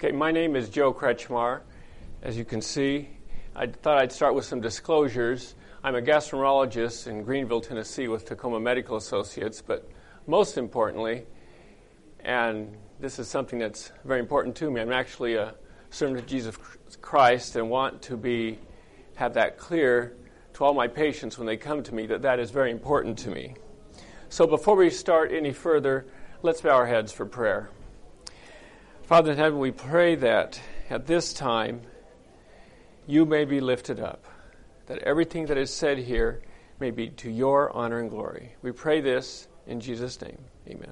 Okay, my name is Joe Kretschmar. As you can see, I thought I'd start with some disclosures. I'm a gastroenterologist in Greenville, Tennessee with Tacoma Medical Associates, but most importantly, and this is something that's very important to me, I'm actually a servant of Jesus Christ and want to have that clear to all my patients when they come to me that is very important to me. So before we start any further, let's bow our heads for prayer. Father in heaven, we pray that at this time you may be lifted up, that everything that is said here may be to your honor and glory. We pray this in Jesus' name. Amen.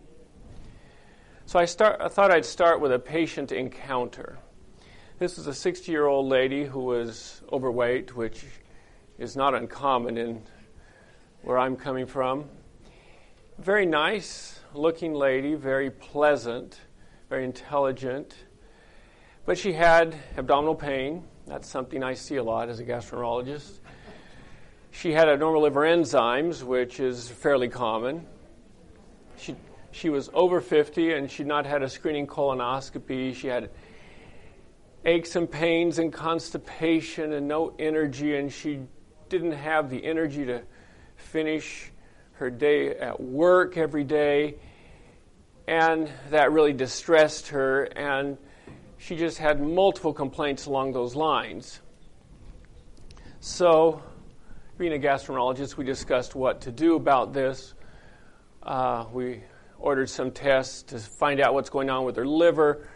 So I thought I'd start with a patient encounter. This is a 60-year-old lady who was overweight, which is not uncommon in where I'm coming from. Very nice looking lady, very pleasant, very intelligent, but she had abdominal pain. That's something I see a lot as a gastroenterologist. She had abnormal liver enzymes, which is fairly common. She was over 50, and she'd not had a screening colonoscopy. She had aches and pains and constipation and no energy, and she didn't have the energy to finish her day at work every day. And that really distressed her, and she just had multiple complaints along those lines. So, being a gastroenterologist, we discussed what to do about this. We ordered some tests to find out what's going on with her liver.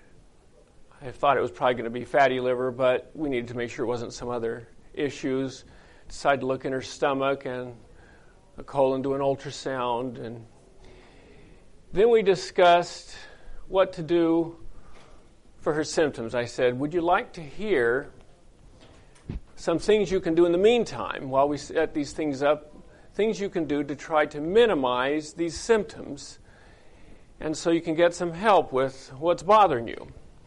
I thought it was probably going to be fatty liver, but we needed to make sure it wasn't some other issues. Decided to look in her stomach and a colon, do an ultrasound, and then we discussed what to do for her symptoms. I said, would you like to hear some things you can do in the meantime while we set these things up, things you can do to try to minimize these symptoms and so you can get some help with what's bothering you.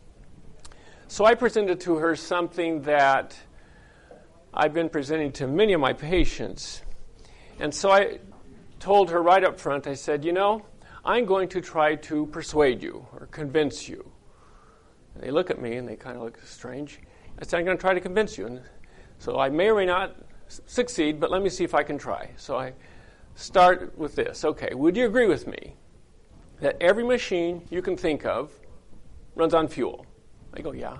So I presented to her something that I've been presenting to many of my patients. And so I told her right up front, I said, I'm going to try to persuade you or convince you. And they look at me and they kind of look strange. I said, I'm going to try to convince you. And so I may or may not succeed, but let me see if I can try. So I start with this. Okay, would you agree with me that every machine you can think of runs on fuel? I go, yeah.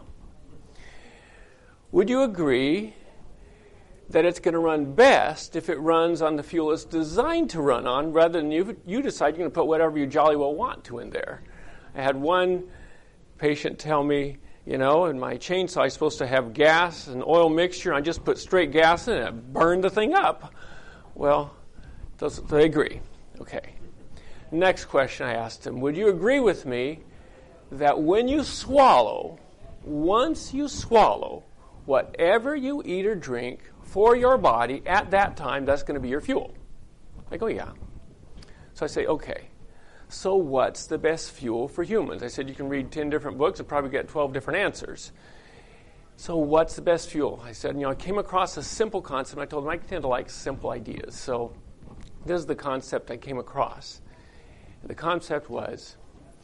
Would you agree that it's going to run best if it runs on the fuel it's designed to run on rather than you decide you're going to put whatever you jolly well want to in there? I had one patient tell me, in my chainsaw I'm supposed to have gas and oil mixture, and I just put straight gas in it and burned the thing up. Well, they agree. Okay. Next question I asked him, would you agree with me that when you swallow, once you swallow, whatever you eat or drink for your body at that time, that's going to be your fuel? I go, yeah. So I say, okay, so what's the best fuel for humans? I said, you can read 10 different books and probably get 12 different answers. So what's the best fuel? I said, I came across a simple concept. I told them I tend to like simple ideas. So this is the concept I came across. The concept was,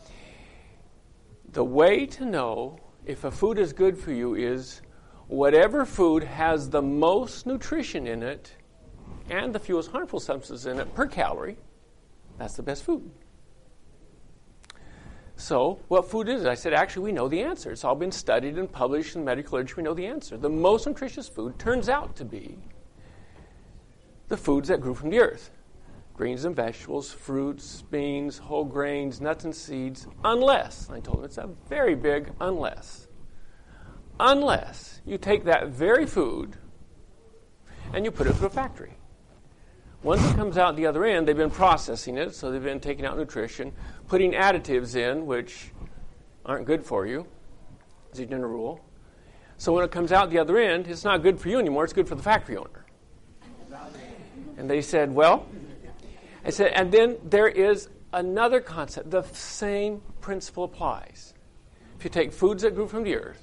the way to know if a food is good for you is whatever food has the most nutrition in it and the fewest harmful substances in it per calorie, that's the best food. So, what food is it? I said, actually, we know the answer. It's all been studied and published in medical literature. We know the answer. The most nutritious food turns out to be the foods that grew from the earth. Greens and vegetables, fruits, beans, whole grains, nuts and seeds, unless, I told them it's a very big unless you take that very food and you put it through a factory. Once it comes out the other end, they've been processing it, so they've been taking out nutrition, putting additives in, which aren't good for you, as a general rule. So when it comes out the other end, it's not good for you anymore, it's good for the factory owner. And they said, I said, and then there is another concept. The same principle applies. If you take foods that grew from the earth,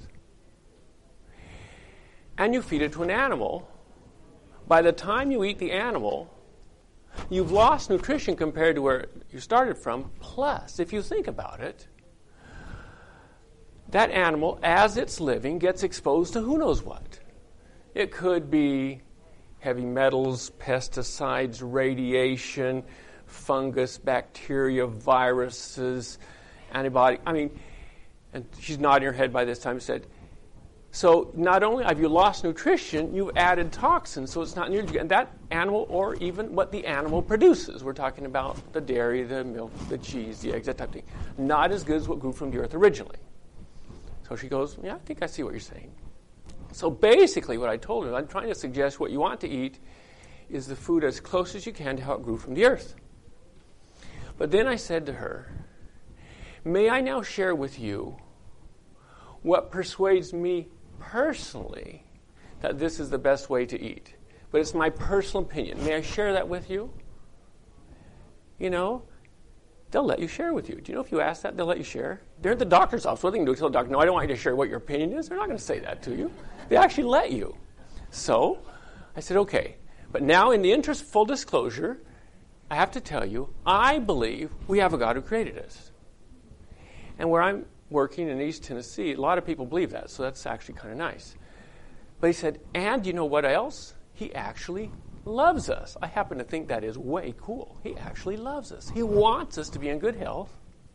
and you feed it to an animal, by the time you eat the animal, you've lost nutrition compared to where you started from. Plus, if you think about it, that animal, as it's living, gets exposed to who knows what. It could be heavy metals, pesticides, radiation, fungus, bacteria, viruses, antibiotics. And she's nodding her head by this time and said, so not only have you lost nutrition, you've added toxins, so it's not nearly, and that animal, or even what the animal produces. We're talking about the dairy, the milk, the cheese, the eggs, that type of thing. Not as good as what grew from the earth originally. So she goes, yeah, I think I see what you're saying. So basically what I told her, I'm trying to suggest what you want to eat is the food as close as you can to how it grew from the earth. But then I said to her, may I now share with you what persuades me personally that this is the best way to eat? But it's my personal opinion. May I share that with you? You know, they'll let you share with you. Do you know if you ask that, they'll let you share? They're at the doctor's office. What they can do is tell the doctor, no, I don't want you to share what your opinion is. They're not going to say that to you. They actually let you. So I said, okay. But now in the interest of full disclosure, I have to tell you, I believe we have a God who created us. And where I'm working in East Tennessee, a lot of people believe that, so that's actually kind of nice. But he said, and you know what else? He actually loves us. I happen to think that is way cool. He actually loves us. He wants us to be in good health.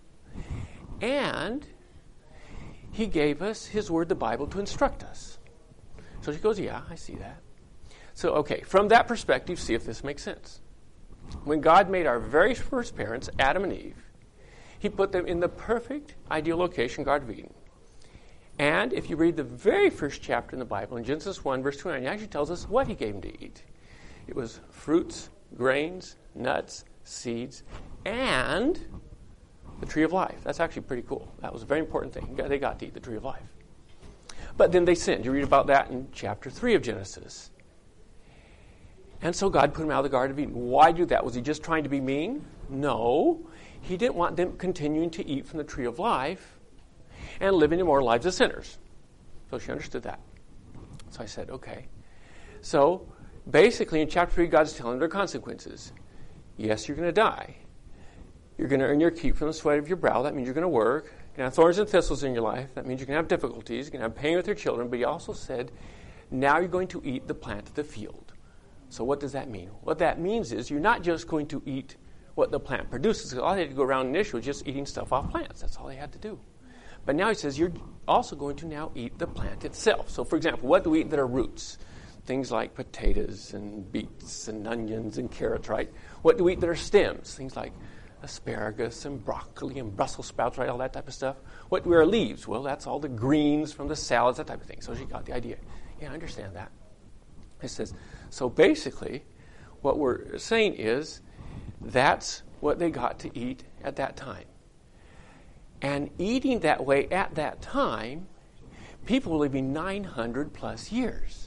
And he gave us his word, the Bible, to instruct us. So she goes, yeah, I see that. So, okay, from that perspective, see if this makes sense. When God made our very first parents, Adam and Eve, he put them in the perfect, ideal location, Garden of Eden. And if you read the very first chapter in the Bible, in Genesis 1, verse 29, it actually tells us what he gave them to eat. It was fruits, grains, nuts, seeds, and the tree of life. That's actually pretty cool. That was a very important thing. They got to eat the tree of life. But then they sinned. You read about that in chapter 3 of Genesis. And so God put them out of the Garden of Eden. Why do that? Was he just trying to be mean? No. He didn't want them continuing to eat from the tree of life and living immoral lives as sinners. So she understood that. So I said, okay. So basically in chapter 3, God's telling them there are consequences. Yes, you're going to die. You're going to earn your keep from the sweat of your brow. That means you're going to work. You're going to have thorns and thistles in your life. That means you're going to have difficulties. You're going to have pain with your children. But he also said, now you're going to eat the plant of the field. So what does that mean? What that means is you're not just going to eat what the plant produces. All they had to go around initially was just eating stuff off plants. That's all they had to do. But now he says you're also going to now eat the plant itself. So, for example, what do we eat that are roots? Things like potatoes and beets and onions and carrots, right? What do we eat that are stems? Things like asparagus and broccoli and Brussels sprouts, right? All that type of stuff. What do we are leaves? Well, that's all the greens from the salads, that type of thing. So she got the idea. Yeah, I understand that. It says, so basically, what we're saying is that's what they got to eat at that time. And eating that way at that time, people were living 900 plus years.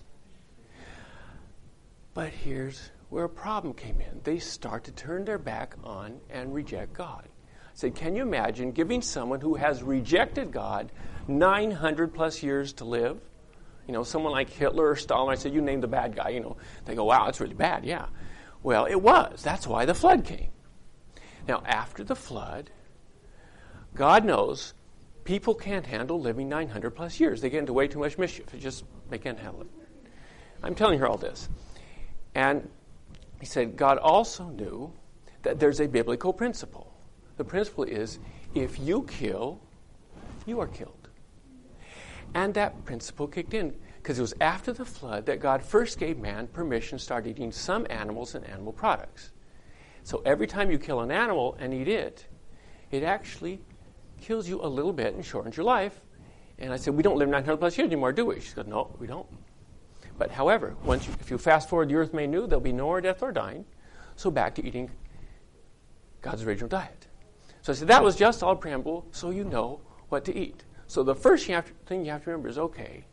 But here's where a problem came in. They start to turn their back on and reject God. I said, can you imagine giving someone who has rejected God 900 plus years to live? You know, someone like Hitler or Stalin, I said, you name the bad guy, you know. They go, wow, that's really bad, yeah. Well, it was. That's why the flood came. Now, after the flood, God knows people can't handle living 900 plus years. They get into way too much mischief. They can't handle it. I'm telling her all this. And he said, God also knew that there's a biblical principle. The principle is, if you kill, you are killed. And that principle kicked in because it was after the flood that God first gave man permission to start eating some animals and animal products. So every time you kill an animal and eat it, it actually kills you a little bit and shortens your life. And I said, we don't live 900 plus years anymore, do we? She said, no, we don't. But however, if you fast forward the earth made new, there'll be no more death or dying. So back to eating God's original diet. So I said, that was just all preamble, so you know what to eat. So the first thing you have to remember is, okay,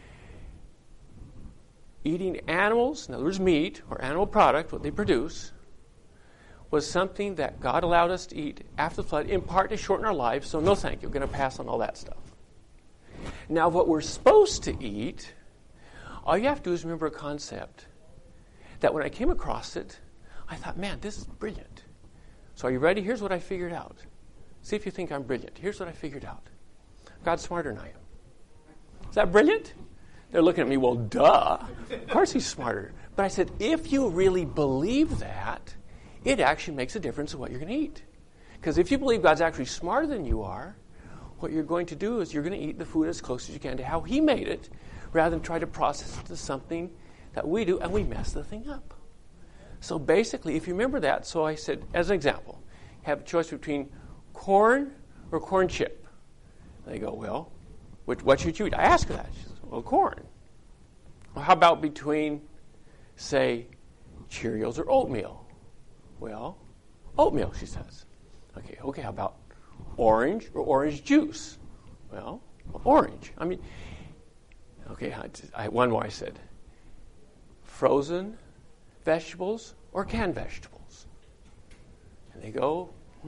eating animals, in other words meat, or animal product, what they produce, was something that God allowed us to eat after the flood, in part to shorten our lives, so no thank you, we're going to pass on all that stuff. Now what we're supposed to eat, all you have to do is remember a concept that when I came across it, I thought, man, this is brilliant. So are you ready? Here's what I figured out. See if you think I'm brilliant. Here's what I figured out. God's smarter than I am. Is that brilliant? They're looking at me, well, duh. Of course he's smarter. But I said, if you really believe that, it actually makes a difference in what you're going to eat. Because if you believe God's actually smarter than you are, what you're going to do is you're going to eat the food as close as you can to how he made it, rather than try to process it to something that we do, and we mess the thing up. So basically, if you remember that, so I said, as an example, have a choice between corn or corn chip. They go, well, what should you eat? I ask her that. She says, well, corn. Well, how about between, say, Cheerios or oatmeal? Well, oatmeal, she says. Okay, how about orange or orange juice? Well, orange. I mean, okay, one more I said. Frozen vegetables or canned vegetables? And they go,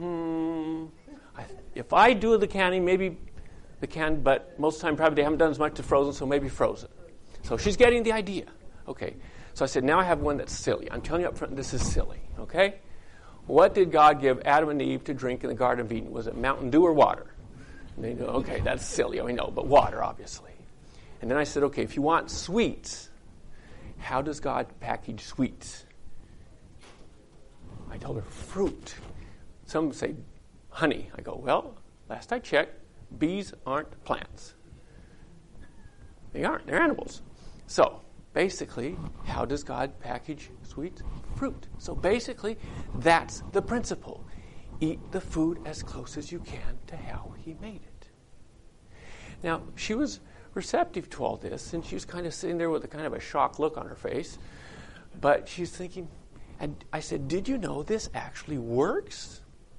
if I do the canning, maybe the canned, but most of the time probably they haven't done as much to frozen, so maybe frozen. So she's getting the idea. Okay, so I said, now I have one that's silly. I'm telling you up front, this is silly, okay? What did God give Adam and Eve to drink in the Garden of Eden? Was it Mountain Dew or water? And they go, okay, that's silly. I know, but water, obviously. And then I said, okay, if you want sweets, how does God package sweets? I told her, fruit. Some say honey. I go, well, last I checked, bees aren't plants. They aren't. They're animals. So, basically, how does God package sweets? Fruit. So basically, that's the principle. Eat the food as close as you can to how he made it. Now, she was receptive to all this, and she was kind of sitting there with a kind of a shocked look on her face. But she's thinking, and I said, did you know this actually works?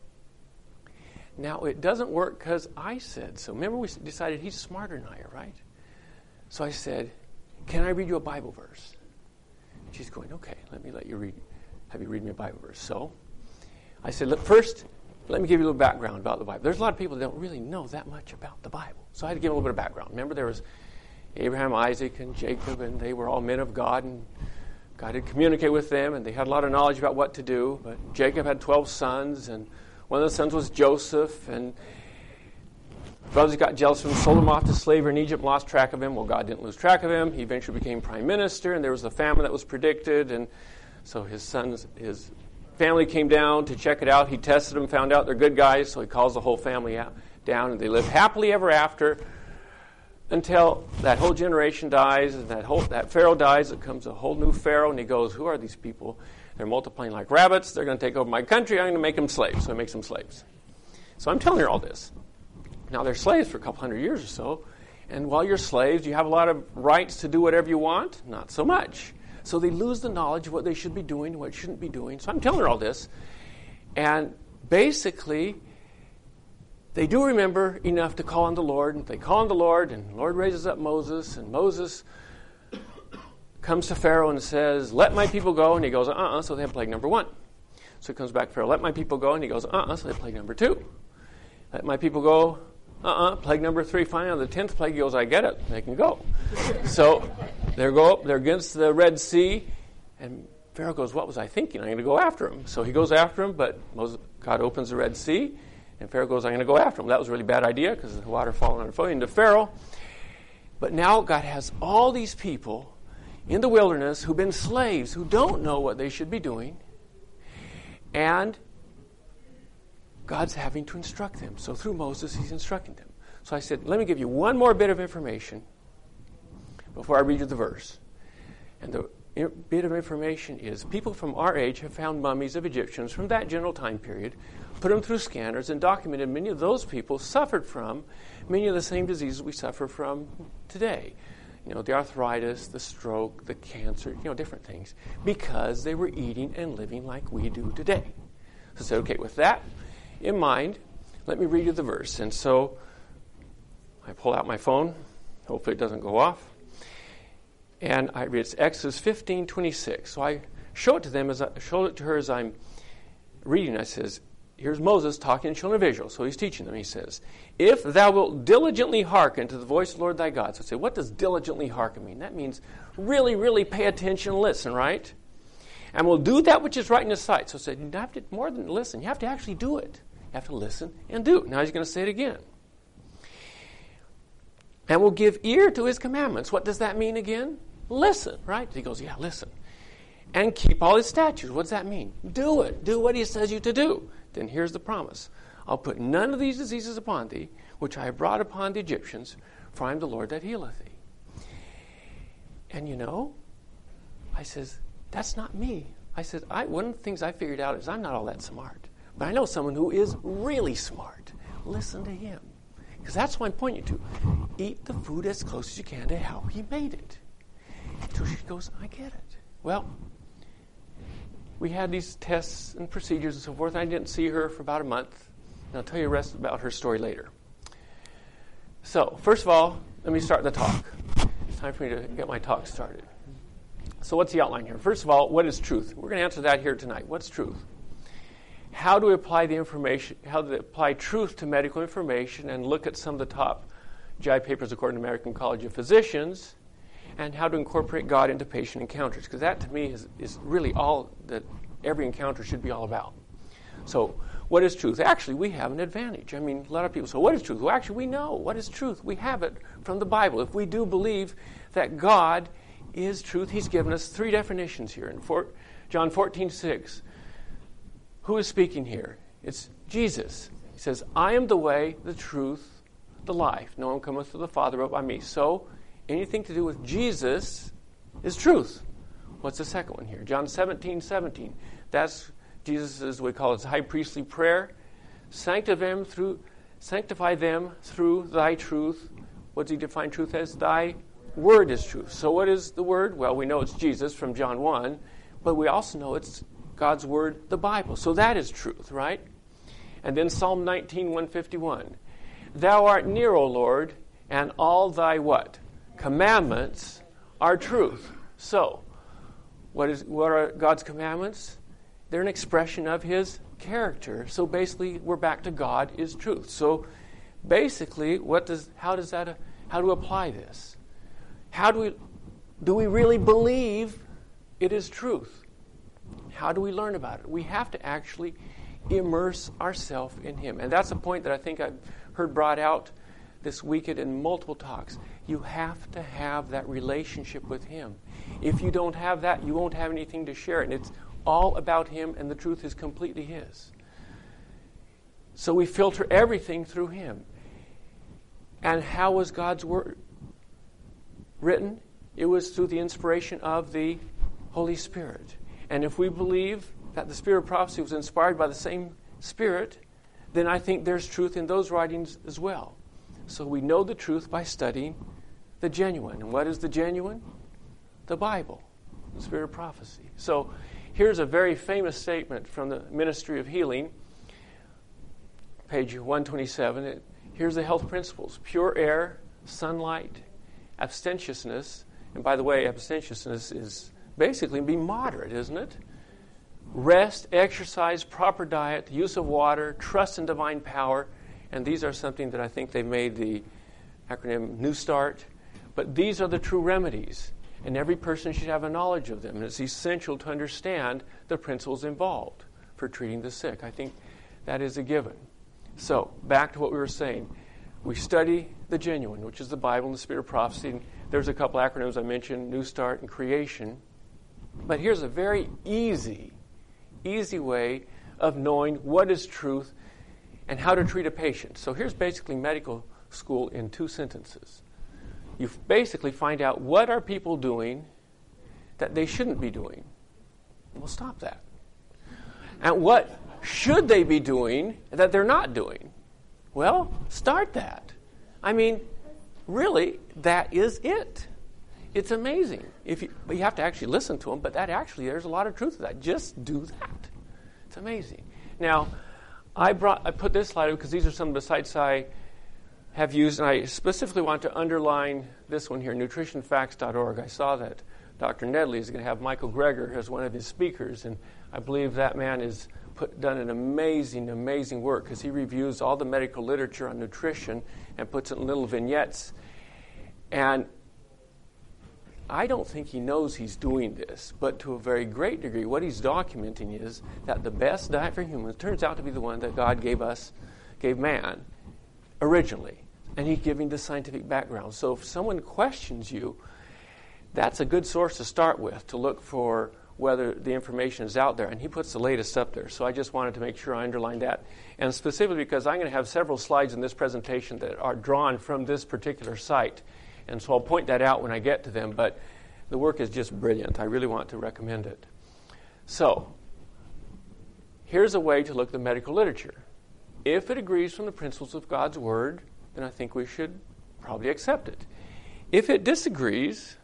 Now, it doesn't work because I said so. Remember, we decided he's smarter than I am, right? So I said, can I read you a Bible verse? She's going, okay, have you read me a Bible verse. So I said, look, first, let me give you a little background about the Bible. There's a lot of people that don't really know that much about the Bible. So I had to give them a little bit of background. Remember, there was Abraham, Isaac, and Jacob, and they were all men of God, and God had communicated with them, and they had a lot of knowledge about what to do. But Jacob had 12 sons, and one of the sons was Joseph, and brothers got jealous of him, sold him off to slavery in Egypt, lost track of him. Well, God didn't lose track of him. He eventually became prime minister, and there was a famine that was predicted, and so his family came down to check it out. He tested them, found out they're good guys, so he calls the whole family down, and they live happily ever after until that whole generation dies, and that Pharaoh dies. It comes a whole new Pharaoh, and he goes, who are these people? They're multiplying like rabbits. They're going to take over my country. I'm going to make them slaves. So he makes them slaves. So I'm telling her all this. Now, they're slaves for a couple hundred years or so, and while you're slaves, you have a lot of rights to do whatever you want? Not so much. So they lose the knowledge of what they should be doing and what they shouldn't be doing. So I'm telling her all this. And basically, they do remember enough to call on the Lord. And they call on the Lord, and the Lord raises up Moses. And Moses comes to Pharaoh and says, let my people go. And he goes, So they have plague number 1. So he comes back to Pharaoh, let my people go. And he goes, So they have plague number 2. Let my people go. Plague number 3. Finally, on the 10th plague, he goes, I get it. They can go. So they're against the Red Sea. And Pharaoh goes, what was I thinking? I'm going to go after him. So he goes after him, but God opens the Red Sea. And Pharaoh goes, I'm going to go after him. That was a really bad idea because the water falling into Pharaoh. But now God has all these people in the wilderness who've been slaves, who don't know what they should be doing. And God's having to instruct them. So through Moses, he's instructing them. So I said, let me give you one more bit of information before I read you the verse. And the bit of information is people from our age have found mummies of Egyptians from that general time period, put them through scanners, and documented many of those people suffered from many of the same diseases we suffer from today. The arthritis, the stroke, the cancer, different things, because they were eating and living like we do today. So I said, okay, with that in mind, let me read you the verse. And so I pull out my phone. Hopefully it doesn't go off. And I read it's Exodus 15:26. So I show it to her as I'm reading. I says, here's Moses talking to children of Israel. So he's teaching them. He says, if thou wilt diligently hearken to the voice of the Lord thy God. So I say, what does diligently hearken mean? That means really, really pay attention and listen, right? And will do that which is right in his sight. So I said, you have to more than listen. You have to actually do it. You have to listen and do it. Now he's going to say it again. and will give ear to his commandments. What does that mean again? Listen, right? He goes, yeah, listen. And keep all his statutes. What does that mean? Do it. Do what he says you to do. Then here's the promise. I'll put none of these diseases upon thee, which I have brought upon the Egyptians, for I am the Lord that healeth thee. And I says, that's not me. I said, one of the things I figured out is I'm not all that smart. But I know someone who is really smart. Listen to him. Because that's what I'm pointing you to. Eat the food as close as you can to how he made it. So she goes, I get it. Well, we had these tests and procedures and so forth. And I didn't see her for about a month. And I'll tell you the rest about her story later. So, first of all, let me start the talk. It's time for me to get my talk started. So what's the outline here? First of all, what is truth? We're going to answer that here tonight. What's truth? How do we apply the information? How do we apply truth to medical information and look at some of the top GI papers according to the American College of Physicians, and how to incorporate God into patient encounters? Because that, to me, is really all that every encounter should be all about. So what is truth? Actually, we have an advantage. I mean, a lot of people say, what is truth? Well, actually, we know what is truth. We have it from the Bible. If we do believe that God is truth, he's given us three definitions here. In John 14:6, who is speaking here? It's Jesus. He says, I am the way, the truth, the life. No one cometh to the Father but by me. So anything to do with Jesus is truth. What's the second one here? John 17:17. That's Jesus' we call it his high priestly prayer. Sanctify them through thy truth. What does he define truth as? Thy word is truth. So what is the word? Well, we know it's Jesus from John 1, but we also know it's God's word, the Bible. So that is truth, right? And then Psalm 19:151. Thou art near, O Lord, and all thy what? Commandments are truth. So, what are God's commandments? They're an expression of his character. So basically, we're back to God is truth. So basically, how do we apply this? Do we really believe it is truth? How do we learn about it? We have to actually immerse ourselves in him. And that's a point that I think I've heard brought out this weekend in multiple talks. You have to have that relationship with him. If you don't have that, you won't have anything to share. And it's all about him, and the truth is completely his. So we filter everything through him. And how was God's word written? It was through the inspiration of the Holy Spirit. And if we believe that the spirit of prophecy was inspired by the same Spirit, then I think there's truth in those writings as well. So we know the truth by studying the genuine. And what is the genuine? The Bible, the spirit of prophecy. So here's a very famous statement from the Ministry of Healing, page 127. Here's the health principles: pure air, sunlight, abstemiousness. And by the way, abstemiousness is basically be moderate, isn't it? Rest, exercise, proper diet, use of water, trust in divine power. And these are something that I think they made the acronym New Start. But these are the true remedies. And every person should have a knowledge of them. And it's essential to understand the principles involved for treating the sick. I think that is a given. So, back to what we were saying. We study the genuine, which is the Bible and the spirit of prophecy. And there's a couple acronyms I mentioned, New Start and Creation. But here's a very easy way of knowing what is truth and how to treat a patient. So here's basically medical school in 2 sentences. You basically find out what are people doing that they shouldn't be doing. We'll stop that. And what should they be doing that they're not doing? Well, start that. I mean, really, that is it. It's amazing. But you have to actually listen to them, but there's a lot of truth to that. Just do that. It's amazing. Now, I put this slide because these are some of the sites I have used, and I specifically want to underline this one here, nutritionfacts.org. I saw that Dr. Nedley is going to have Michael Greger as one of his speakers, and I believe that man has done an amazing, amazing work because he reviews all the medical literature on nutrition and puts it in little vignettes. And I don't think he knows he's doing this, but to a very great degree, what he's documenting is that the best diet for humans turns out to be the one that God gave man originally. and he's giving the scientific background. So if someone questions you, that's a good source to start with, to look for whether the information is out there. And he puts the latest up there. So I just wanted to make sure I underlined that. And specifically because I'm going to have several slides in this presentation that are drawn from this particular site. And so I'll point that out when I get to them. But the work is just brilliant. I really want to recommend it. So here's a way to look at the medical literature. If it agrees from the principles of God's Word, then I think we should probably accept it. If it disagrees,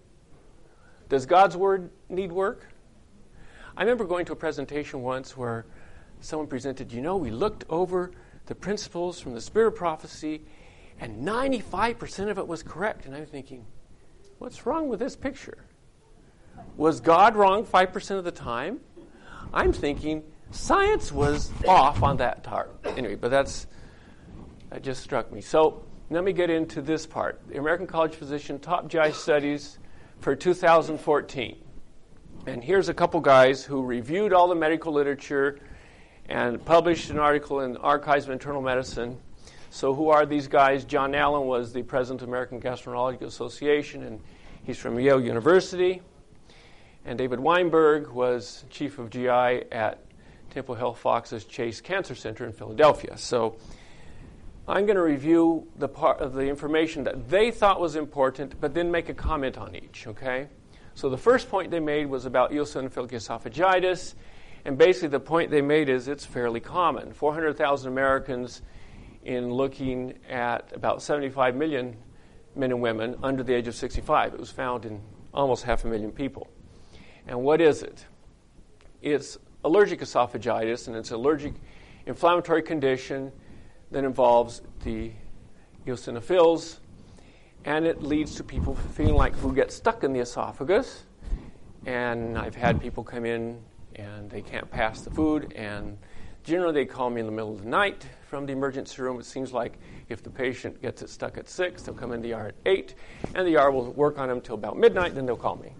does God's Word need work? I remember going to a presentation once where someone presented, we looked over the principles from the Spirit of Prophecy, and 95% of it was correct. And I'm thinking, what's wrong with this picture? Was God wrong 5% of the time? I'm thinking science was off on that part. Anyway, but that just struck me. So let me get into this part. The American College of Physicians Top GI Studies for 2014. And here's a couple guys who reviewed all the medical literature and published an article in Archives of Internal Medicine. So who are these guys? John Allen was the president of the American Gastroenterological Association, and he's from Yale University. And David Weinberg was chief of GI at Temple Health Fox's Chase Cancer Center in Philadelphia. So I'm going to review the part of the information that they thought was important, but then make a comment on each, okay? So the first point they made was about eosinophilic esophagitis, and basically the point they made is it's fairly common. 400,000 Americans in looking at about 75 million men and women under the age of 65. It was found in almost 500,000 people. And what is it? It's allergic esophagitis, and it's an allergic inflammatory condition that involves the eosinophils, and it leads to people feeling like food gets stuck in the esophagus. And I've had people come in and they can't pass the food, and generally they call me in the middle of the night from the emergency room. It seems like if the patient gets it stuck at 6, they'll come in the ER at 8, and the ER will work on them till about midnight, then they'll call me.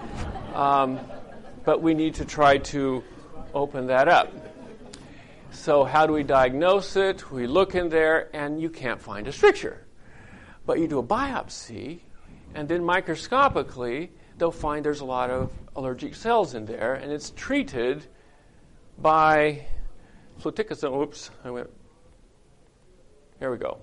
But we need to try to open that up. So how do we diagnose it? We look in there, and you can't find a stricture. But you do a biopsy, and then microscopically, they'll find there's a lot of allergic cells in there, and it's treated by fluticasone. Oops, Here we go.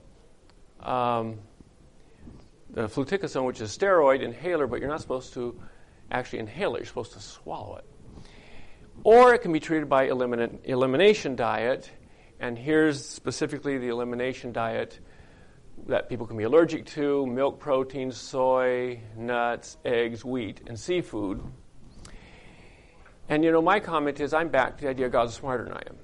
The fluticasone, which is a steroid inhaler, but you're not supposed to actually inhale it. You're supposed to swallow it. Or it can be treated by elimination diet, and here's specifically the elimination diet that people can be allergic to: milk proteins, soy, nuts, eggs, wheat, and seafood. And my comment is I'm back to the idea God's smarter than I am.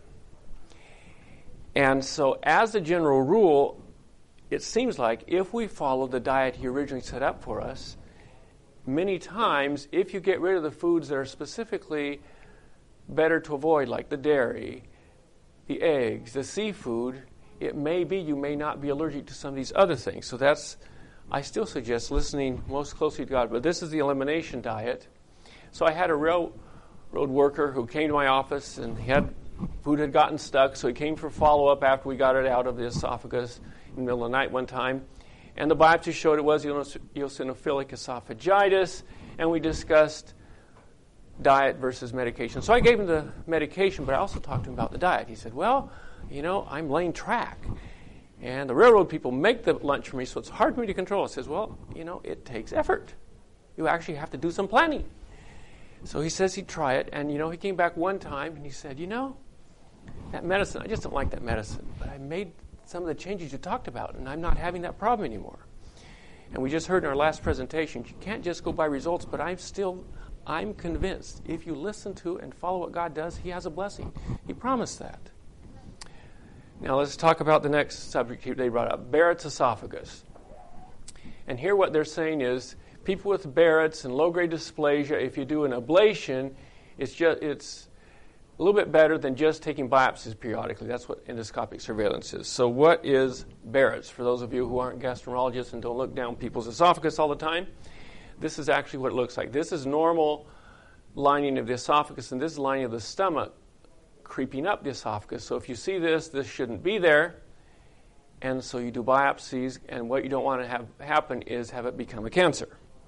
And so as a general rule, it seems like if we follow the diet he originally set up for us, many times if you get rid of the foods that are specifically better to avoid, like the dairy, the eggs, the seafood, it may be you may not be allergic to some of these other things. So I still suggest listening most closely to God. But this is the elimination diet. So I had a railroad worker who came to my office, and food had gotten stuck, so he came for follow-up after we got it out of the esophagus in the middle of the night one time. And the biopsy showed it was eosinophilic esophagitis, and we discussed diet versus medication. So I gave him the medication, but I also talked to him about the diet. He said, I'm laying track, and the railroad people make the lunch for me, so it's hard for me to control. I says, it takes effort. You actually have to do some planning. So he says he'd try it, and, he came back one time, and he said, that medicine, I just don't like that medicine, but I made some of the changes you talked about, and I'm not having that problem anymore. And we just heard in our last presentation, you can't just go by results, but I'm convinced if you listen to and follow what God does, he has a blessing. He promised that. Now let's talk about the next subject they brought up, Barrett's esophagus. And here what they're saying is people with Barrett's and low-grade dysplasia, if you do an ablation, it's a little bit better than just taking biopsies periodically. That's what endoscopic surveillance is. So what is Barrett's? For those of you who aren't gastroenterologists and don't look down people's esophagus all the time, this is actually what it looks like. This is normal lining of the esophagus, and this is lining of the stomach creeping up the esophagus. So if you see this shouldn't be there. And so you do biopsies, and what you don't want to have happen is have it become a cancer.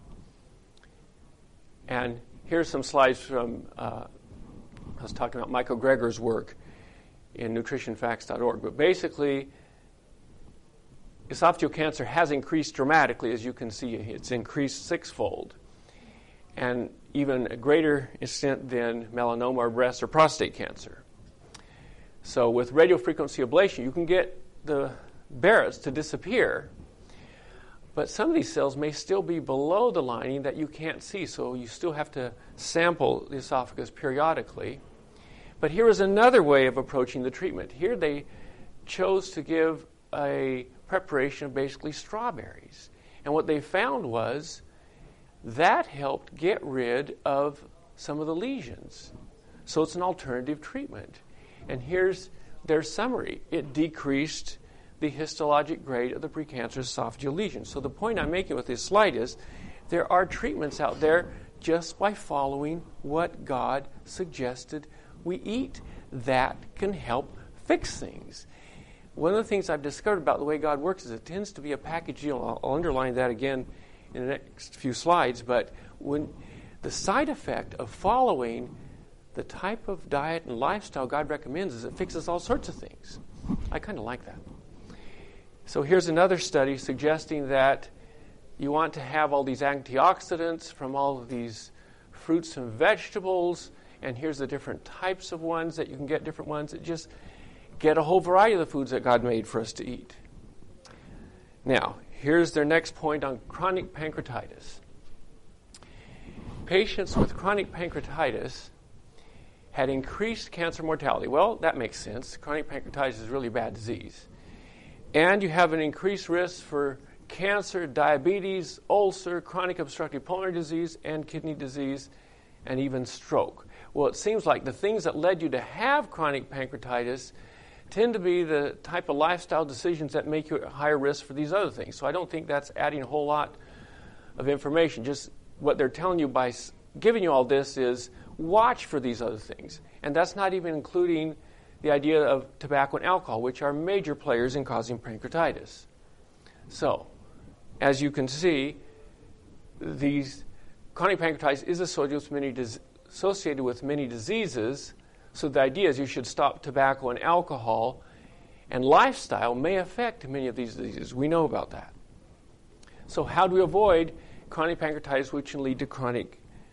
And here's some slides from, I was talking about Michael Greger's work in nutritionfacts.org. But basically, esophageal cancer has increased dramatically. As you can see, it's increased sixfold. And even a greater extent than melanoma or breast or prostate cancer. So with radiofrequency ablation, you can get the Barrett's to disappear, but some of these cells may still be below the lining that you can't see, so you still have to sample the esophagus periodically. But here is another way of approaching the treatment. Here they chose to give a preparation of basically strawberries. And what they found was that helped get rid of some of the lesions. So it's an alternative treatment. And here's their summary. It decreased the histologic grade of the precancerous esophageal lesion. So the point I'm making with this slide is there are treatments out there just by following what God suggested we eat that can help fix things. One of the things I've discovered about the way God works is it tends to be a package deal. I'll underline that again in the next few slides. But when the side effect of following the type of diet and lifestyle God recommends is it fixes all sorts of things. I kind of like that. So here's another study suggesting that you want to have all these antioxidants from all of these fruits and vegetables, and here's the different types of ones that you can get, different ones that just get a whole variety of the foods that God made for us to eat. Now, here's their next point on chronic pancreatitis. Patients with chronic pancreatitis had increased cancer mortality. Well, that makes sense. Chronic pancreatitis is a really bad disease. And you have an increased risk for cancer, diabetes, ulcer, chronic obstructive pulmonary disease, and kidney disease, and even stroke. Well, it seems like the things that led you to have chronic pancreatitis tend to be the type of lifestyle decisions that make you at higher risk for these other things. So I don't think that's adding a whole lot of information. Just what they're telling you by giving you all this is watch for these other things. And that's not even including the idea of tobacco and alcohol, which are major players in causing pancreatitis. So, as you can see, these chronic pancreatitis is associated with many diseases. So the idea is you should stop tobacco and alcohol, and lifestyle may affect many of these diseases. We know about that. So how do we avoid chronic pancreatitis, which can lead to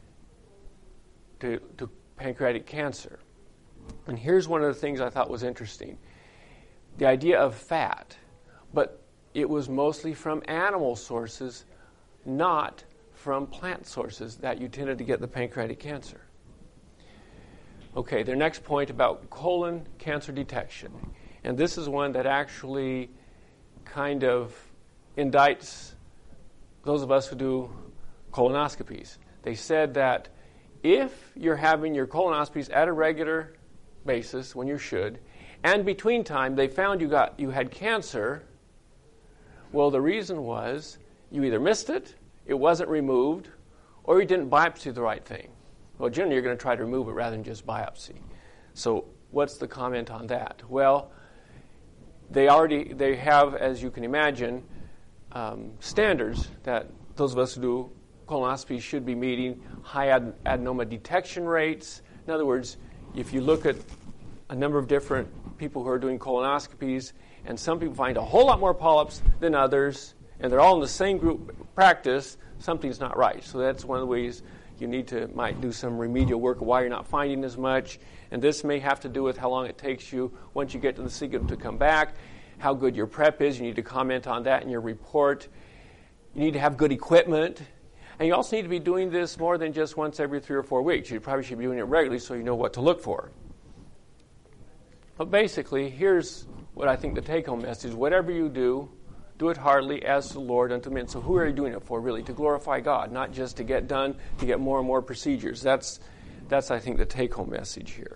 pancreatic cancer? And here's one of the things I thought was interesting. The idea of fat, but it was mostly from animal sources, not from plant sources, that you tended to get the pancreatic cancer. Okay, their next point about colon cancer detection. And this is one that actually kind of indicts those of us who do colonoscopies. They said that if you're having your colonoscopies at a regular basis, when you should, and between time they found you had cancer, well, the reason was you either missed it, it wasn't removed, or you didn't biopsy the right thing. Well, generally you're going to try to remove it rather than just biopsy. So what's the comment on that? Well, they have, as you can imagine, standards that those of us who do colonoscopy should be meeting, high adenoma detection rates. In other words, if you look at a number of different people who are doing colonoscopies, and some people find a whole lot more polyps than others, and they're all in the same group practice, something's not right. So that's one of the ways you might do some remedial work of why you're not finding as much. And this may have to do with how long it takes you once you get to the sequence to come back, how good your prep is. You need to comment on that in your report. You need to have good equipment. And you also need to be doing this more than just once every 3 or 4 weeks. You probably should be doing it regularly so you know what to look for. But basically, here's what I think the take-home message. Whatever you do, do it heartily as the Lord unto men. So who are you doing it for, really? To glorify God, not just to get done, to get more and more procedures. That's I think, the take-home message here.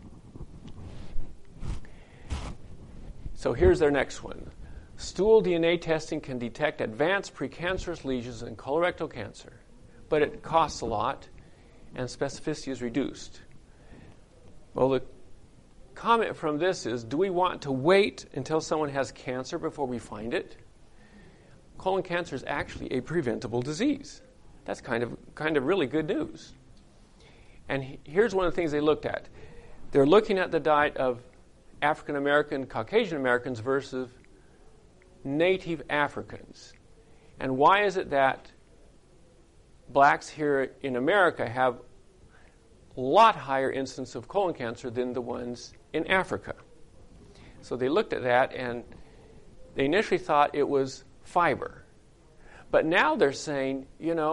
So here's their next one. Stool DNA testing can detect advanced precancerous lesions in colorectal cancer, but it costs a lot, and specificity is reduced. Well, comment from this is, do we want to wait until someone has cancer before we find it? Colon cancer is actually a preventable disease. That's kind of really good news. And here's one of the things they looked at. They're looking at the diet of African American, Caucasian Americans versus native Africans. And why is it that blacks here in America have a lot higher incidence of colon cancer than the ones in Africa? So they looked at that, and they initially thought it was fiber. But now they're saying,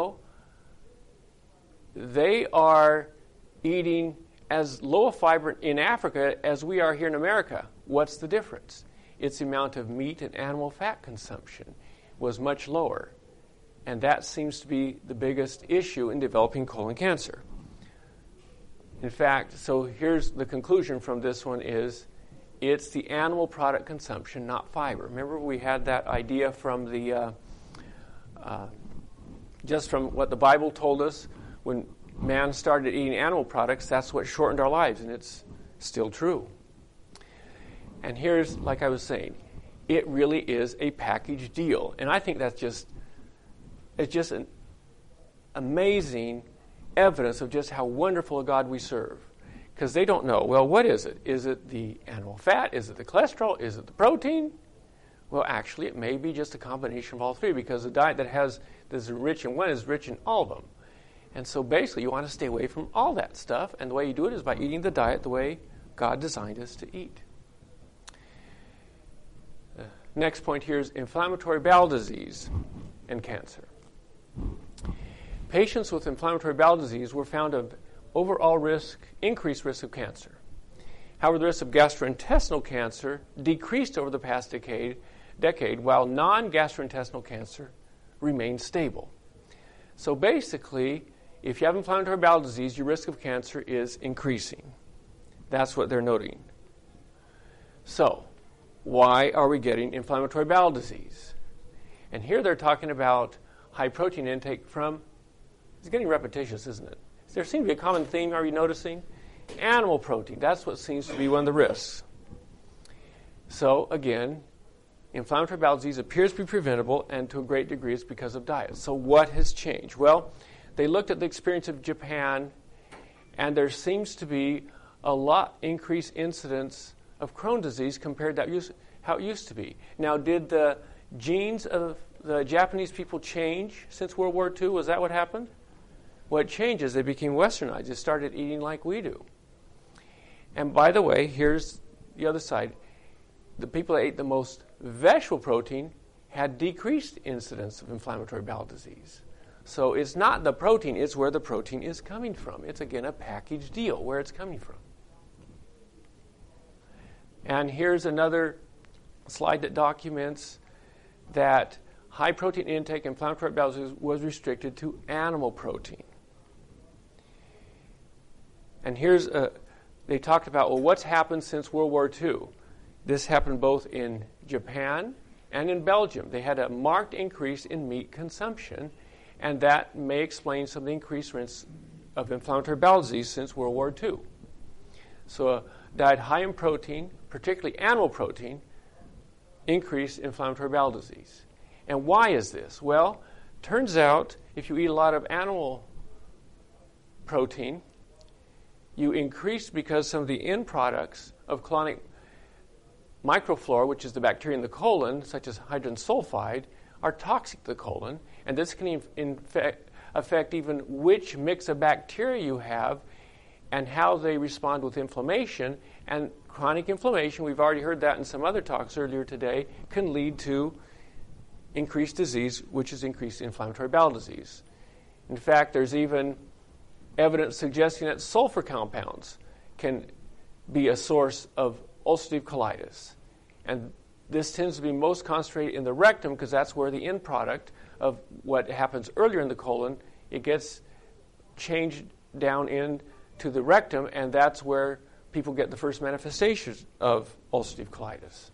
they are eating as low a fiber in Africa as we are here in America. What's the difference? It's the amount of meat and animal fat consumption was much lower. And that seems to be the biggest issue in developing colon cancer. In fact, so here's the conclusion from this one is, it's the animal product consumption, not fiber. Remember we had that idea from the, just from what the Bible told us when man started eating animal products, that's what shortened our lives, and it's still true. And here's, like I was saying, it really is a package deal. And I think that's just an amazing evidence of just how wonderful a God we serve. Because they don't know, well, what is it? Is it the animal fat? Is it the cholesterol? Is it the protein? Well, actually, it may be just a combination of all three, because the diet that is rich in one is rich in all of them. And so basically, you want to stay away from all that stuff, and the way you do it is by eating the diet the way God designed us to eat. Next point here is inflammatory bowel disease and cancer. Patients with inflammatory bowel disease were found to have overall increased risk of cancer. However, the risk of gastrointestinal cancer decreased over the past decade, while non-gastrointestinal cancer remained stable. So basically, if you have inflammatory bowel disease, your risk of cancer is increasing. That's what they're noting. So, why are we getting inflammatory bowel disease? And here they're talking about high protein intake from, it's getting repetitious, isn't it? There seems to be a common theme, are you noticing? Animal protein, that's what seems to be one of the risks. So, again, inflammatory bowel disease appears to be preventable, and to a great degree it's because of diet. So what has changed? Well, they looked at the experience of Japan, and there seems to be a lot increased incidence of Crohn's disease compared to how it used to be. Now, did the genes of the Japanese people change since World War II? Was that what happened? What changed is they became westernized. They started eating like we do. And by the way, here's the other side. The people that ate the most vegetable protein had decreased incidence of inflammatory bowel disease. So it's not the protein, it's where the protein is coming from. It's, again, a package deal, where it's coming from. And here's another slide that documents that high protein intake in inflammatory bowel disease was restricted to animal protein. And here's they talked about, well, what's happened since World War II? This happened both in Japan and in Belgium. They had a marked increase in meat consumption, and that may explain some of the increased risk of inflammatory bowel disease since World War II. So a diet high in protein, particularly animal protein, increased inflammatory bowel disease. And why is this? Well, turns out if you eat a lot of animal protein, you increase because some of the end products of colonic microflora, which is the bacteria in the colon, such as hydrogen sulfide, are toxic to the colon, and this can affect even which mix of bacteria you have and how they respond with inflammation. And chronic inflammation, we've already heard that in some other talks earlier today, can lead to increased disease, which is increased inflammatory bowel disease. In fact, there's even evidence suggesting that sulfur compounds can be a source of ulcerative colitis. And this tends to be most concentrated in the rectum because that's where the end product of what happens earlier in the colon, it gets changed down into the rectum, and that's where people get the first manifestations of ulcerative colitis.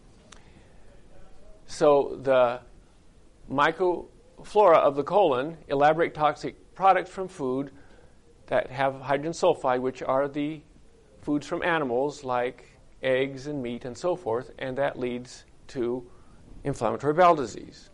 So the microflora of the colon elaborate toxic products from food that have hydrogen sulfide, which are the foods from animals like eggs and meat and so forth, and that leads to inflammatory bowel disease.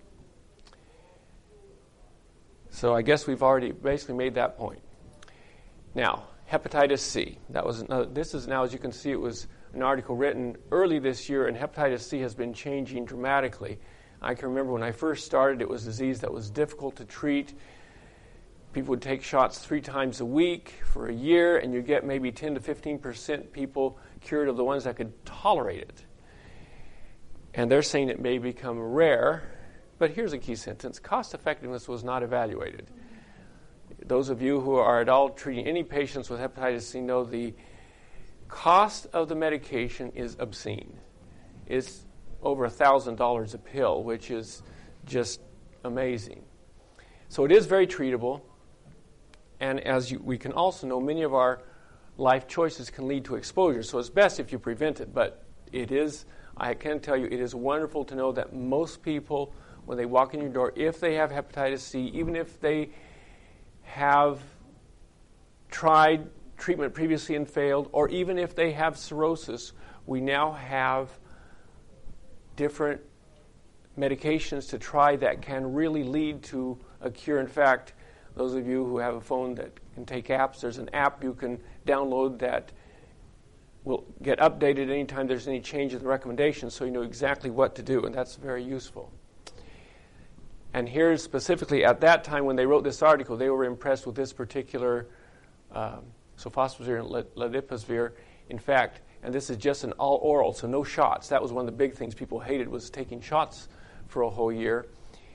So I guess we've already basically made that point. Now, hepatitis C. This is now, as you can see, it was an article written early this year, and hepatitis C has been changing dramatically. I can remember when I first started, it was a disease that was difficult to treat. People would take shots 3 times a week for a year, and you get maybe 10 to 15% people cured of the ones that could tolerate it. And they're saying it may become rare, but here's a key sentence. Cost effectiveness was not evaluated. Those of you who are at all treating any patients with hepatitis C know the cost of the medication is obscene. It's over $1,000 a pill, which is just amazing. So it is very treatable. And as we can also know, many of our life choices can lead to exposure. So it's best if you prevent it. But I can tell you, it is wonderful to know that most people, when they walk in your door, if they have hepatitis C, even if they have tried treatment previously and failed, or even if they have cirrhosis, we now have different medications to try that can really lead to a cure. In fact, those of you who have a phone that can take apps, there's an app you can download that will get updated anytime there's any change in the recommendations, so you know exactly what to do, and that's very useful. And here specifically, at that time when they wrote this article, they were impressed with this particular sofosbuvir and ladipasvir. In fact, and this is just an all oral, so no shots. That was one of the big things people hated, was taking shots for a whole year.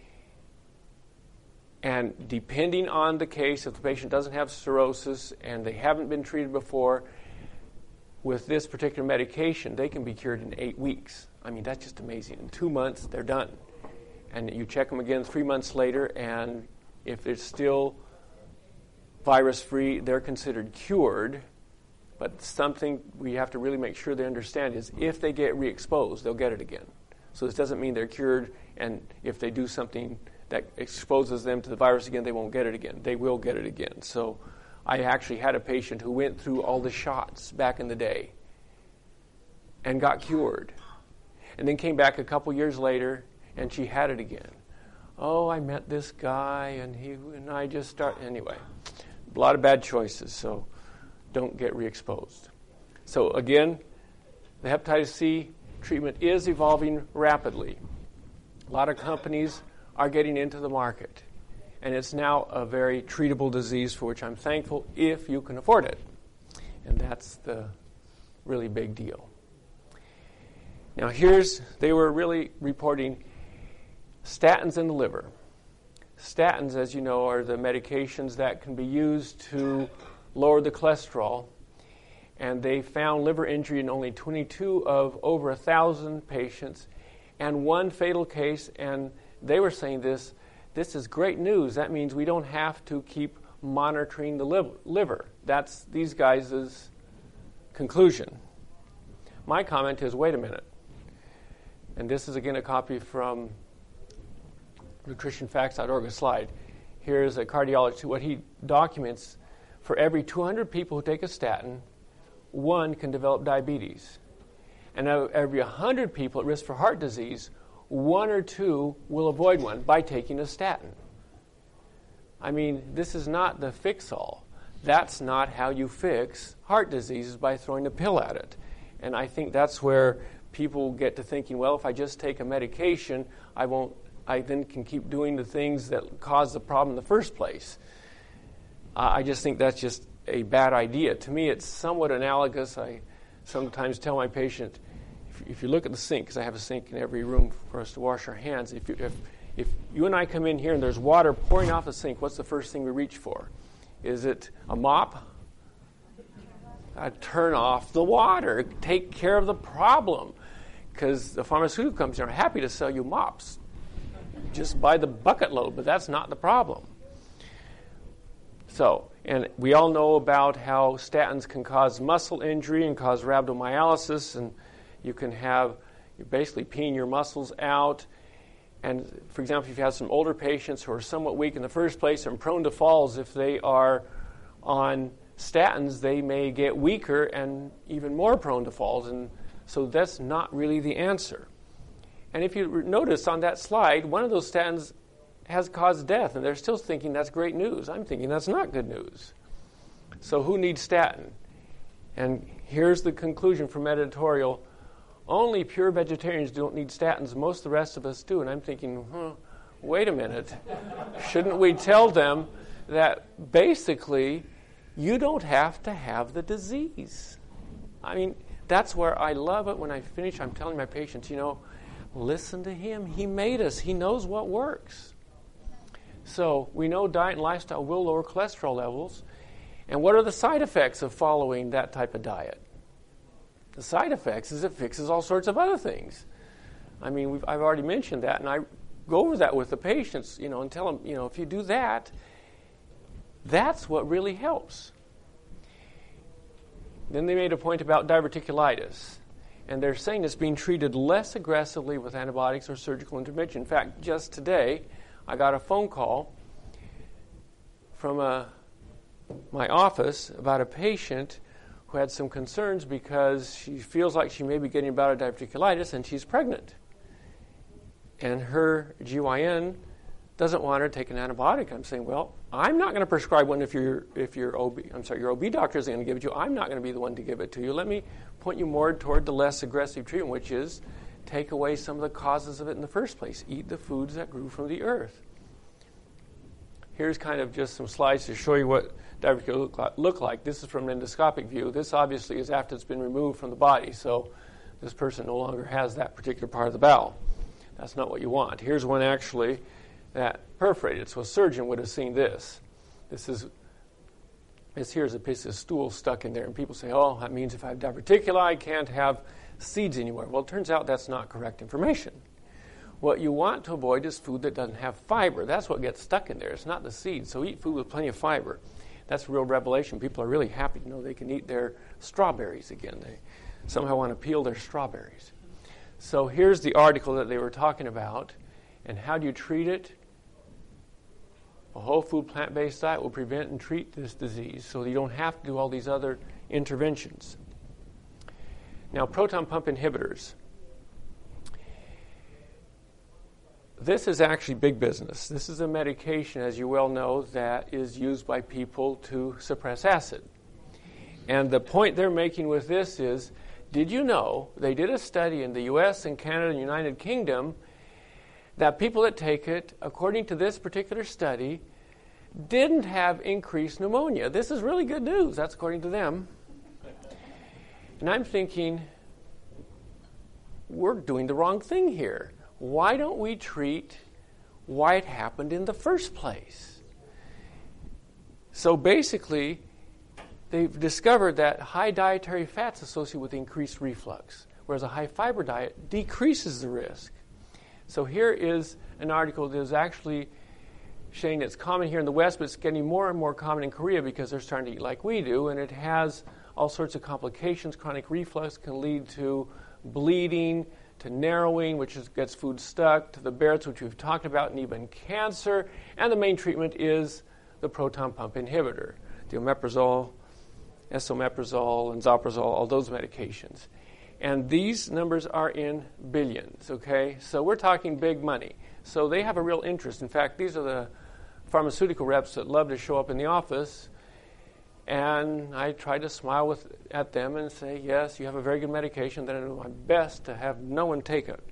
And depending on the case, if the patient doesn't have cirrhosis and they haven't been treated before, with this particular medication, they can be cured in 8 weeks. I mean, that's just amazing. In 2 months, they're done. And you check them again 3 months later, and if it's still virus-free, they're considered cured. But something we have to really make sure they understand is if they get re-exposed, they'll get it again. So this doesn't mean they're cured, and if they do something that exposes them to the virus again, they won't get it again. They will get it again. So I actually had a patient who went through all the shots back in the day and got cured, and then came back a couple years later, and she had it again. Oh, I met this guy, and I just started. Anyway, a lot of bad choices, so don't get re-exposed. So again, the hepatitis C treatment is evolving rapidly. A lot of companies are getting into the market, and it's now a very treatable disease for which I'm thankful if you can afford it. And that's the really big deal. Now they were really reporting statins in the liver. Statins, as you know, are the medications that can be used to lower the cholesterol. And they found liver injury in only 22 of over 1,000 patients and 1 fatal case. And they were saying this is great news. That means we don't have to keep monitoring the liver. That's these guys' conclusion. My comment is, wait a minute. And this is again a copy from nutritionfacts.org, a slide. Here's a cardiologist. What he documents, for every 200 people who take a statin, 1 can develop diabetes. And every 100 people at risk for heart disease, 1 or 2 will avoid one by taking a statin. I mean, this is not the fix-all. That's not how you fix heart disease, is by throwing a pill at it. And I think that's where people get to thinking, well, if I just take a medication, I then can keep doing the things that caused the problem in the first place. I just think that's just a bad idea. To me, it's somewhat analogous. I sometimes tell my patient, if you look at the sink, because I have a sink in every room for us to wash our hands, if you and I come in here and there's water pouring off the sink, what's the first thing we reach for? Is it a mop? Turn off the water. Take care of the problem. Because the pharmaceutical companies are happy to sell you mops. Just buy the bucket load, but that's not the problem. So, and we all know about how statins can cause muscle injury and cause rhabdomyolysis, and you're basically peeing your muscles out. And, for example, if you have some older patients who are somewhat weak in the first place and prone to falls if they are on statins, they may get weaker and even more prone to falls. And so that's not really the answer. And if you notice on that slide, one of those statins has caused death, and they're still thinking that's great news. I'm thinking that's not good news. So who needs statin? And here's the conclusion from editorial. Only pure vegetarians don't need statins. Most of the rest of us do. And I'm thinking, wait a minute. Shouldn't we tell them that basically you don't have to have the disease? I mean, that's where I love it. When I finish, I'm telling my patients, listen to him. He made us. He knows what works. So we know diet and lifestyle will lower cholesterol levels. And what are the side effects of following that type of diet? The side effects is it fixes all sorts of other things. I mean, I've already mentioned that, and I go over that with the patients, and tell them, if you do that, that's what really helps. Then they made a point about diverticulitis, and they're saying it's being treated less aggressively with antibiotics or surgical intervention. In fact, just today, I got a phone call from my office about a patient who had some concerns because she feels like she may be getting a bout of diverticulitis and she's pregnant. And her GYN doesn't want her to take an antibiotic. I'm saying, well, I'm not going to prescribe one if your OB doctor isn't going to give it to you. I'm not going to be the one to give it to you. Let me point you more toward the less aggressive treatment, which is take away some of the causes of it in the first place. Eat the foods that grew from the earth. Here's kind of just some slides to show you what diverticulitis look like. This is from an endoscopic view. This obviously is after it's been removed from the body, so this person no longer has that particular part of the bowel. That's not what you want. Here's one actually that perforated, so a surgeon would have seen this. Here's a piece of stool stuck in there, and people say, oh, that means if I have diverticuli, I can't have seeds anywhere. Well, it turns out that's not correct information. What you want to avoid is food that doesn't have fiber. That's what gets stuck in there. It's not the seeds. So eat food with plenty of fiber. That's a real revelation. People are really happy to know they can eat their strawberries again. They somehow want to peel their strawberries. So here's the article that they were talking about. And how do you treat it? A whole food plant-based diet will prevent and treat this disease, so you don't have to do all these other interventions. Now, proton pump inhibitors. This is actually big business. This is a medication, as you well know, that is used by people to suppress acid. And the point they're making with this is, did you know they did a study in the U.S. and Canada and United Kingdom that people that take it, according to this particular study, didn't have increased pneumonia? This is really good news. That's according to them. And I'm thinking, we're doing the wrong thing here. Why don't we treat why it happened in the first place? So basically, they've discovered that high dietary fats associated with increased reflux, whereas a high fiber diet decreases the risk. So here is an article that is actually saying it's common here in the West, but it's getting more and more common in Korea because they're starting to eat like we do, and it has all sorts of complications. Chronic reflux can lead to bleeding, to narrowing, which gets food stuck, to the Barrett's, which we've talked about, and even cancer. And the main treatment is the proton pump inhibitor, the omeprazole, esomeprazole, and Zoprazole, all those medications. And these numbers are in billions, okay? So we're talking big money. So they have a real interest. In fact, these are the pharmaceutical reps that love to show up in the office. And I try to smile at them and say, yes, you have a very good medication. Then I do my best to have no one take it.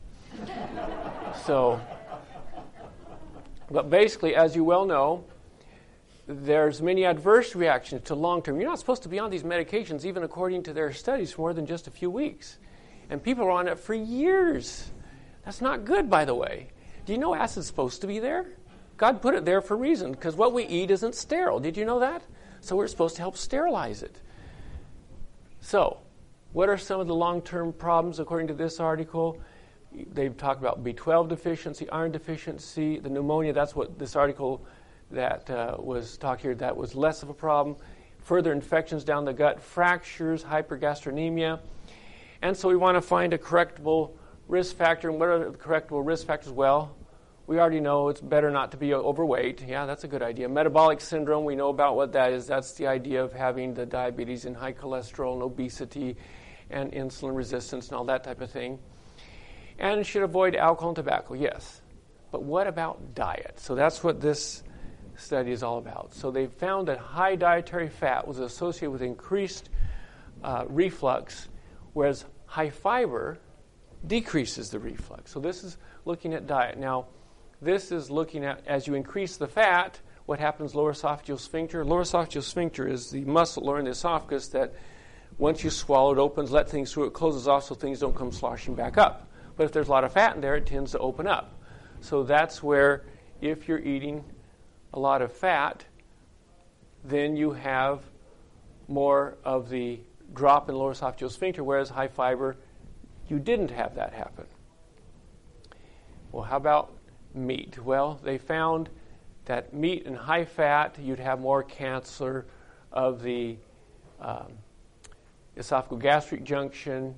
But basically, as you well know, there's many adverse reactions to long-term. You're not supposed to be on these medications, even according to their studies, for more than just a few weeks. And people are on it for years. That's not good, by the way. Do you know acid's supposed to be there? God put it there for a reason, because what we eat isn't sterile. Did you know that? So we're supposed to help sterilize it. So, what are some of the long-term problems according to this article? They've talked about B12 deficiency, iron deficiency, the pneumonia. That's what this article that was talked here, that was less of a problem. Further infections down the gut, fractures, hypergastremia. And so we want to find a correctable risk factor. And what are the correctable risk factors? Well, We already know it's better not to be overweight. Yeah, that's a good idea. Metabolic syndrome, we know about what that is. That's the idea of having the diabetes and high cholesterol and obesity and insulin resistance and all that type of thing. And should avoid alcohol and tobacco, yes. But what about diet? So that's what this study is all about. So they found that high dietary fat was associated with increased reflux, whereas high fiber decreases the reflux. So this is looking at diet. Now, this is looking at, as you increase the fat, what happens lower esophageal sphincter. Lower esophageal sphincter is the muscle lower in the esophagus that once you swallow, it opens, let things through, it closes off so things don't come sloshing back up. But if there's a lot of fat in there, it tends to open up. So that's where, if you're eating a lot of fat, then you have more of the drop in lower esophageal sphincter, whereas high fiber, you didn't have that happen. Well, how about meat? Well, they found that meat and high fat, you'd have more cancer of the esophagogastric junction,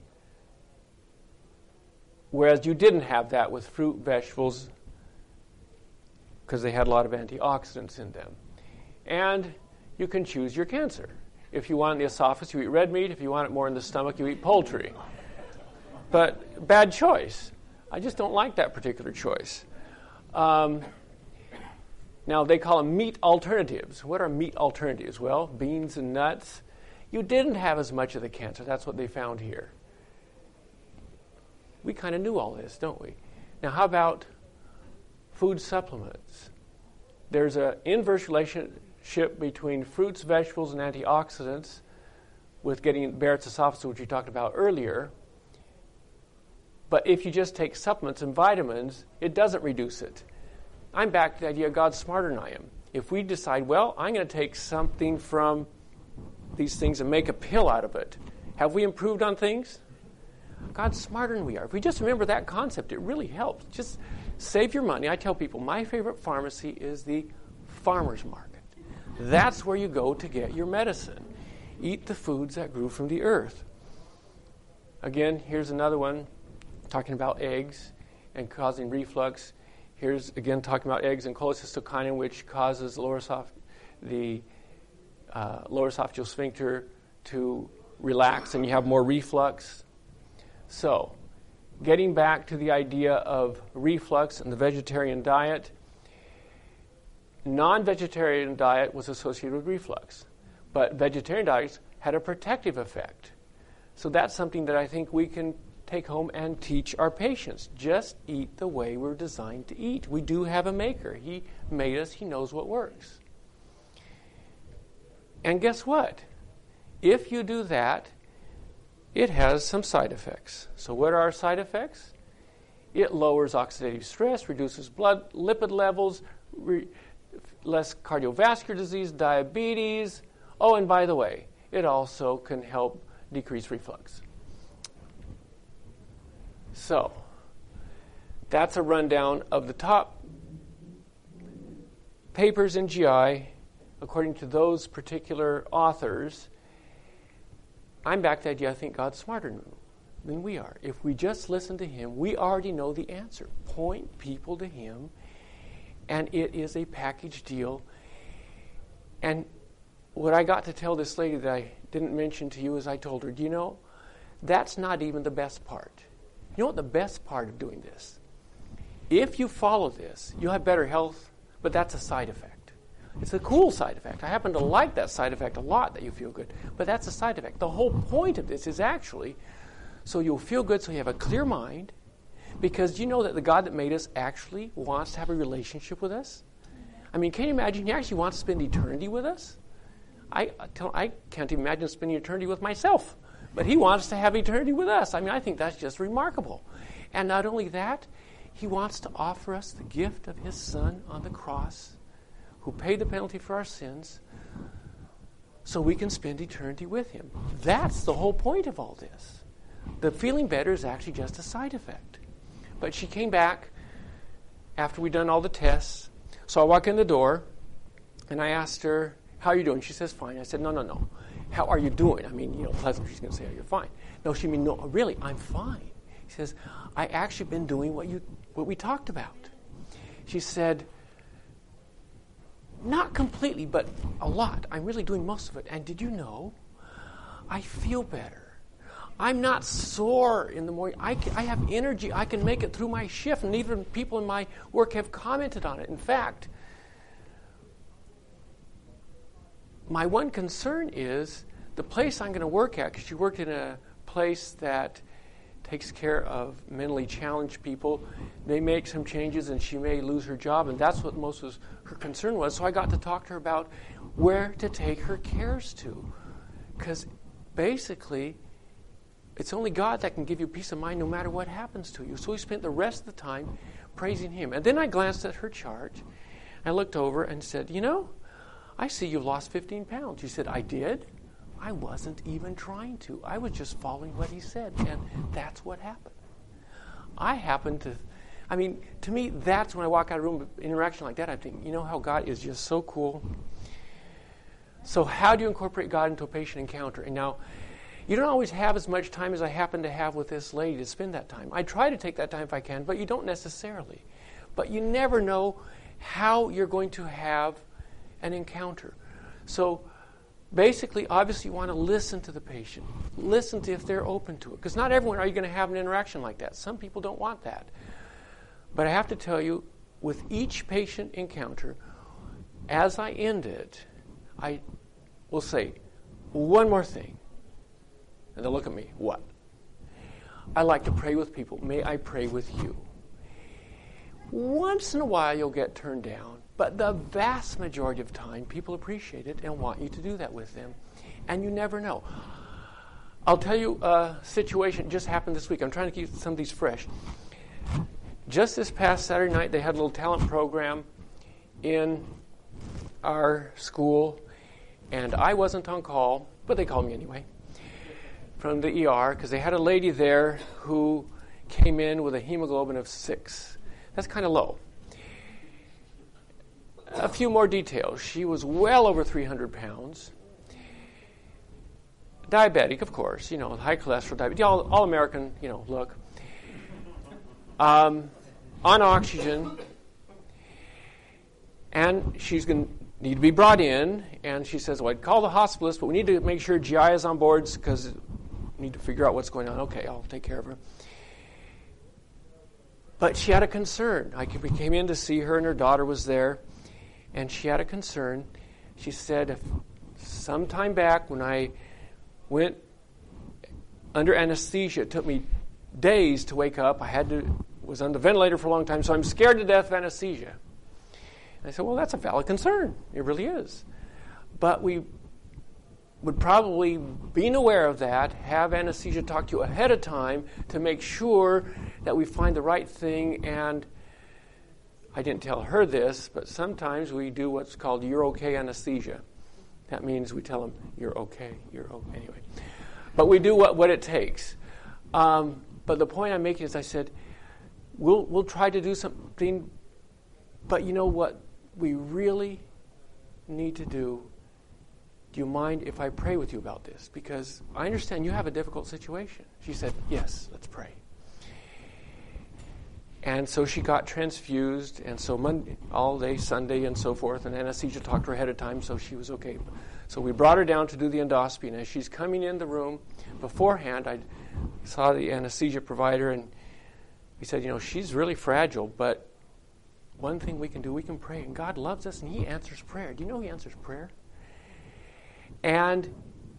whereas you didn't have that with fruit, vegetables, because they had a lot of antioxidants in them. And you can choose your cancer. If you want it in the esophagus, you eat red meat. If you want it more in the stomach, you eat poultry. But bad choice. I just don't like that particular choice. Now, they call them meat alternatives. What are meat alternatives? Well, beans and nuts. You didn't have as much of the cancer. That's what they found here. We kind of knew all this, don't we? Now, how about food supplements? There's an inverse relationship between fruits, vegetables, and antioxidants with getting Barrett's esophagus, which we talked about earlier. But if you just take supplements and vitamins, it doesn't reduce it. I'm back to the idea God's smarter than I am. If we decide, well, I'm going to take something from these things and make a pill out of it, have we improved on things? God's smarter than we are. If we just remember that concept, it really helps. Just save your money. I tell people, my favorite pharmacy is the farmer's market. That's where you go to get your medicine. Eat the foods that grew from the earth. Again, here's another one talking about eggs and causing reflux. Here's, again, talking about eggs and cholecystokinin, which causes the lower esophageal sphincter to relax, and you have more reflux. So, getting back to the idea of reflux and the vegetarian diet, non-vegetarian diet was associated with reflux, but vegetarian diets had a protective effect. So that's something that I think we can take home and teach our patients. Just eat the way we're designed to eat. We do have a maker. He made us. He knows what works. And guess what? If you do that, it has some side effects. So what are our side effects? It lowers oxidative stress, reduces blood lipid levels, less cardiovascular disease, diabetes. Oh, and by the way, it also can help decrease reflux. So, that's a rundown of the top papers in GI according to those particular authors. I'm back to the idea I think God's smarter than we are. If we just listen to Him, we already know the answer. Point people to Him, and it is a package deal. And what I got to tell this lady that I didn't mention to you is I told her, do you know, that's not even the best part. You know what the best part of doing this? If you follow this, you'll have better health, but that's a side effect. It's a cool side effect. I happen to like that side effect a lot, that you feel good, but that's a side effect. The whole point of this is actually so you'll feel good, so you have a clear mind, because you know that the God that made us actually wants to have a relationship with us. I mean, can you imagine He actually wants to spend eternity with us? I can't even imagine spending eternity with myself. But He wants to have eternity with us. I mean, I think that's just remarkable. And not only that, He wants to offer us the gift of His Son on the cross, who paid the penalty for our sins, so we can spend eternity with Him. That's the whole point of all this. The feeling better is actually just a side effect. But she came back after we'd done all the tests. So I walk in the door, and I asked her, how are you doing? She says, fine. I said, no. How are you doing? I mean, pleasant. She's going to say, oh, you're fine. No, she means, no, really, I'm fine. She says, I actually been doing what we talked about. She said, not completely, but a lot. I'm really doing most of it. And did you know, I feel better. I'm not sore in the morning. I have energy. I can make it through my shift. And even people in my work have commented on it. In fact, my one concern is the place I'm going to work at, because she worked in a place that takes care of mentally challenged people. They make some changes and she may lose her job, and that's what most of her concern was. So I got to talk to her about where to take her cares to, because basically it's only God that can give you peace of mind no matter what happens to you. So we spent the rest of the time praising Him. And then I glanced at her chart. I looked over and said, you know, I see you've lost 15 pounds. She said, I did? I wasn't even trying to. I was just following what He said, and that's what happened. To me, that's when I walk out of a room, interaction like that, I think, you know how God is just so cool. So how do you incorporate God into a patient encounter? And now, you don't always have as much time as I happen to have with this lady to spend that time. I try to take that time if I can, but you don't necessarily. But you never know how you're going to have an encounter. So basically, obviously, you want to listen to the patient. Listen to if they're open to it. Because not everyone are you going to have an interaction like that. Some people don't want that. But I have to tell you, with each patient encounter, as I end it, I will say, one more thing. And they'll look at me, what? I like to pray with people. May I pray with you? Once in a while, you'll get turned down. But the vast majority of time, people appreciate it and want you to do that with them. And you never know. I'll tell you a situation that just happened this week. I'm trying to keep some of these fresh. Just this past Saturday night, they had a little talent program in our school. And I wasn't on call, but they called me anyway, from the ER, because they had a lady there who came in with a hemoglobin of 6. That's kind of low. A few more details. She was well over 300 pounds. Diabetic, of course, high cholesterol, diabetes, all American, look. On oxygen. And she's going to need to be brought in. And she says, well, I'd call the hospitalist, but we need to make sure GI is on board because we need to figure out what's going on. Okay, I'll take care of her. But she had a concern. We came in to see her, and her daughter was there. And she had a concern. She said, some time back when I went under anesthesia, it took me days to wake up. Was on the ventilator for a long time, so I'm scared to death of anesthesia. And I said, well, that's a valid concern. It really is. But we would probably, being aware of that, have anesthesia talk to you ahead of time to make sure that we find the right thing. And I didn't tell her this, but sometimes we do what's called you're okay anesthesia. That means we tell them, you're okay, anyway. But we do what it takes. But the point I'm making is I said, we'll try to do something, but you know what we really need to do? Do you mind if I pray with you about this? Because I understand you have a difficult situation. She said, yes, let's pray. And so she got transfused, and so Monday, all day, Sunday, and so forth, and anesthesia talked to her ahead of time, so she was okay. So we brought her down to do the endoscopy, and as she's coming in the room, beforehand, I saw the anesthesia provider, and he said, she's really fragile, but one thing we can do, we can pray, and God loves us, and He answers prayer. Do you know He answers prayer? And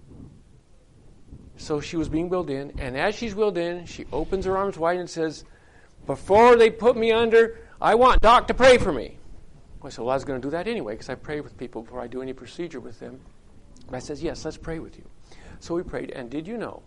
so she was being wheeled in, and as she's wheeled in, she opens her arms wide and says, before they put me under, I want Doc to pray for me. I said, well, I was going to do that anyway, because I pray with people before I do any procedure with them. But I said, yes, let's pray with you. So we prayed, and did you know,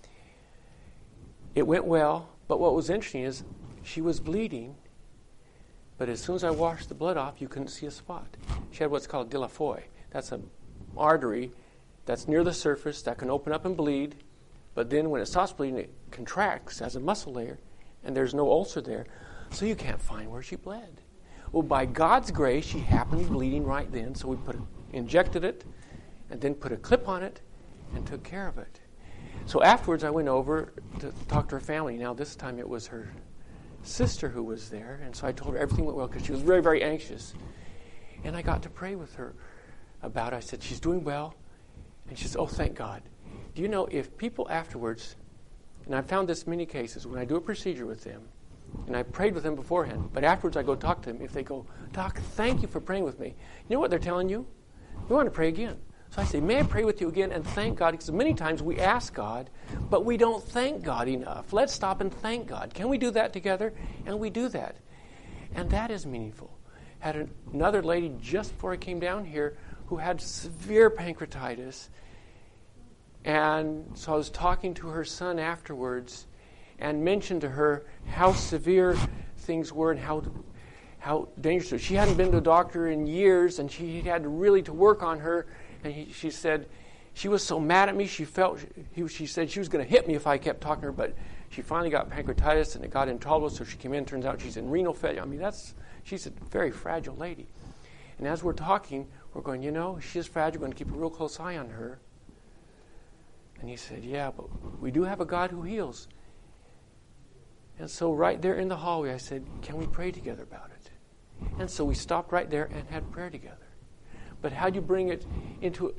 it went well, but what was interesting is she was bleeding, but as soon as I washed the blood off, you couldn't see a spot. She had what's called de la Foy. That's an artery that's near the surface that can open up and bleed, but then when it stops bleeding, it contracts as a muscle layer, and there's no ulcer there, so you can't find where she bled. Well, by God's grace, she happened to be bleeding right then, so we injected it, and then put a clip on it, and took care of it. So afterwards, I went over to talk to her family. Now, this time it was her sister who was there, and so I told her everything went well because she was very, very anxious. And I got to pray with her about it. I said, she's doing well. And she says, oh, thank God. Do you know, if people afterwards, and I've found this in many cases, when I do a procedure with them, and I prayed with them beforehand, but afterwards I go talk to them, if they go, Doc, thank you for praying with me. You know what they're telling you? We want to pray again. So I say, may I pray with you again and thank God? Because many times we ask God, but we don't thank God enough. Let's stop and thank God. Can we do that together? And we do that. And that is meaningful. Had another lady just before I came down here who had severe pancreatitis. And so I was talking to her son afterwards and mentioned to her how severe things were and how dangerous it was. She hadn't been to a doctor in years, and she had really to work on her. And she said she was so mad at me, she said she was going to hit me if I kept talking to her, but she finally got pancreatitis and it got in trouble, so she came in. Turns out she's in renal failure. I mean, she's a very fragile lady. And as we're talking, we're going, she is fragile. We're going to keep a real close eye on her. And he said, yeah, but we do have a God who heals. And so right there in the hallway, I said, can we pray together about it? And so we stopped right there and had prayer together. But how do you bring it into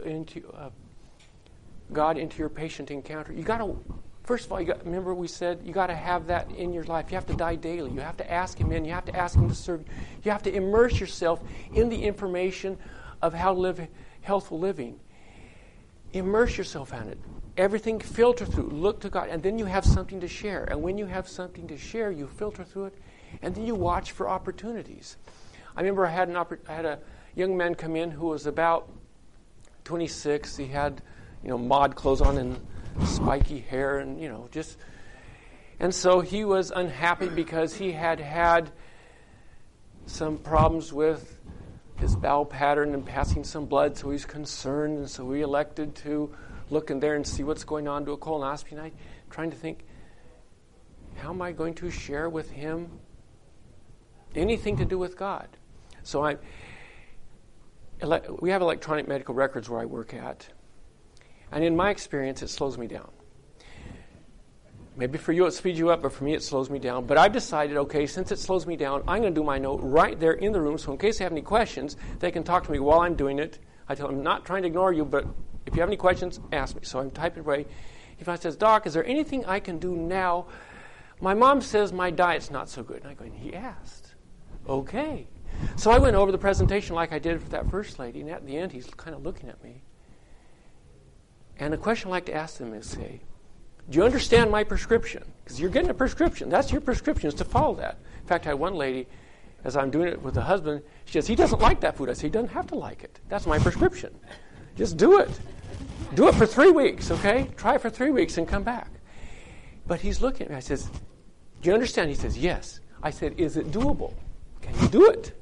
God into your patient encounter? You got to, first of all, remember we said you got to have that in your life. You have to die daily. You have to ask Him in. You have to ask Him to serve you. You have to immerse yourself in the information of how to live healthful living. Immerse yourself in it. Everything filter through. Look to God. And then you have something to share. And when you have something to share, you filter through it. And then you watch for opportunities. I remember I had a young man come in who was about 26. He had, mod clothes on and spiky hair and, just... And so he was unhappy because he had some problems with his bowel pattern and passing some blood, so he's concerned. And so we elected to look in there and see what's going on, do a colonoscopy. And I'm trying to think, how am I going to share with him anything to do with God? So we have electronic medical records where I work at. And in my experience, it slows me down. Maybe for you it speeds you up, but for me it slows me down. But I've decided, okay, since it slows me down, I'm going to do my note right there in the room, so in case they have any questions, they can talk to me while I'm doing it. I tell them, I'm not trying to ignore you, but if you have any questions, ask me. So I'm typing away. If I says, Doc, is there anything I can do now? My mom says my diet's not so good. And I go, he asked. Okay. So I went over the presentation like I did for that first lady, and at the end he's kind of looking at me. And the question I like to ask them is, say, do you understand my prescription? Because you're getting a prescription. That's your prescription, is to follow that. In fact, I had one lady, as I'm doing it with the husband, she says, he doesn't like that food. I said, he doesn't have to like it. That's my prescription. Just do it. Do it for 3 weeks, okay? Try it for 3 weeks and come back. But he's looking at me. I says, do you understand? He says, yes. I said, is it doable? Can you do it?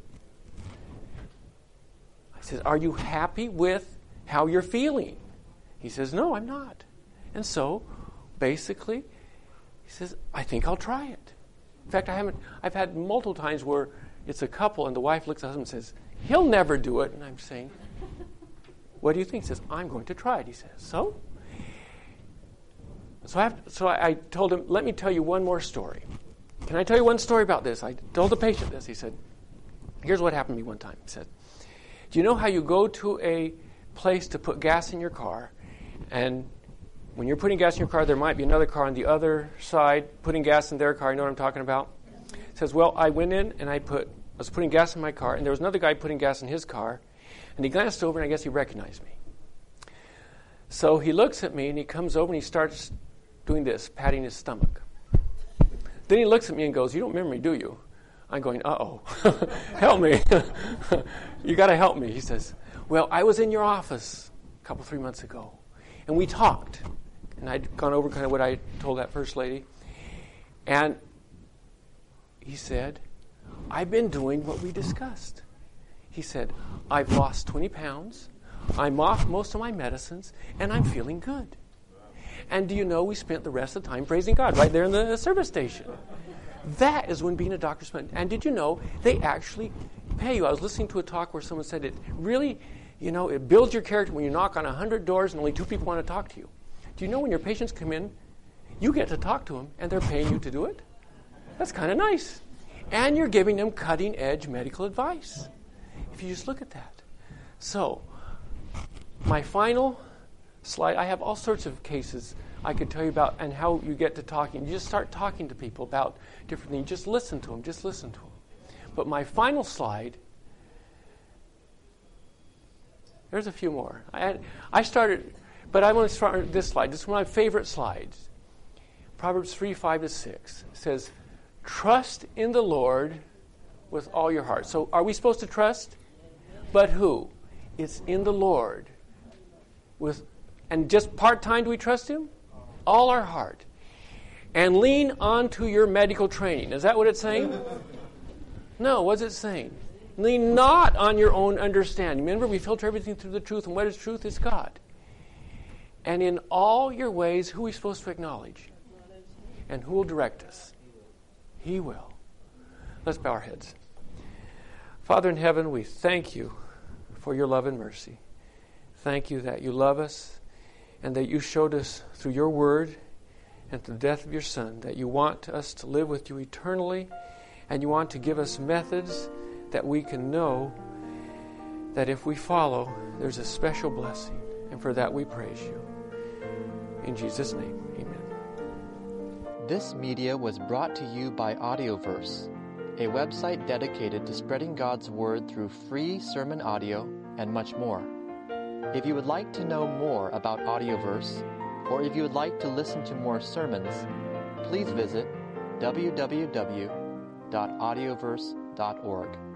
I said, are you happy with how you're feeling? He says, no, I'm not. And so, basically, he says, I think I'll try it. In fact, I've had multiple times where it's a couple and the wife looks at him and says, he'll never do it. And I'm saying, what do you think? He says, I'm going to try it. He says, so I told him, let me tell you one more story. Can I tell you one story about this? I told the patient this. He said, here's what happened to me one time. He said, do you know how you go to a place to put gas in your car, and when you're putting gas in your car, there might be another car on the other side putting gas in their car? You know what I'm talking about? He says, well, I went in and I was putting gas in my car, and there was another guy putting gas in his car, and he glanced over, and I guess he recognized me. So he looks at me, and he comes over, and he starts doing this, patting his stomach. Then he looks at me and goes, you don't remember me, do you? I'm going, uh-oh. Help me. You got to help me. He says, well, I was in your office a 3 months ago, and we talked. And I'd gone over kind of what I told that first lady. And he said, I've been doing what we discussed. He said, I've lost 20 pounds, I'm off most of my medicines, and I'm feeling good. And do you know, we spent the rest of the time praising God right there in the service station. That is when being a doctor spent. And did you know, they actually pay you. I was listening to a talk where someone said it really, it builds your character when you knock on 100 doors and only 2 people want to talk to you. Do you know when your patients come in, you get to talk to them and they're paying you to do it? That's kind of nice. And you're giving them cutting-edge medical advice. If you just look at that. So, my final slide, I have all sorts of cases I could tell you about and how you get to talking. You just start talking to people about different things. Just listen to them. Just listen to them. But my final slide, there's a few more. I started, but I want to start with this slide. This is one of my favorite slides. Proverbs 3:5-6 says, trust in the Lord with all your heart. So are we supposed to trust? But who? It's in the Lord. And just part-time do we trust Him? All our heart. And lean onto your medical training. Is that what it's saying? No, what's it saying? Lean not on your own understanding. Remember, we filter everything through the truth, and what is truth? Is God. And in all your ways, who are we supposed to acknowledge? And who will direct us? He will. Let's bow our heads. Father in heaven, we thank you for your love and mercy. Thank you that you love us and that you showed us through your word and through the death of your Son that you want us to live with you eternally, and you want to give us methods that we can know that if we follow, there's a special blessing. And for that we praise you. In Jesus' name, amen. This media was brought to you by Audioverse, a website dedicated to spreading God's Word through free sermon audio and much more. If you would like to know more about Audioverse, or if you would like to listen to more sermons, please visit www.audioverse.org.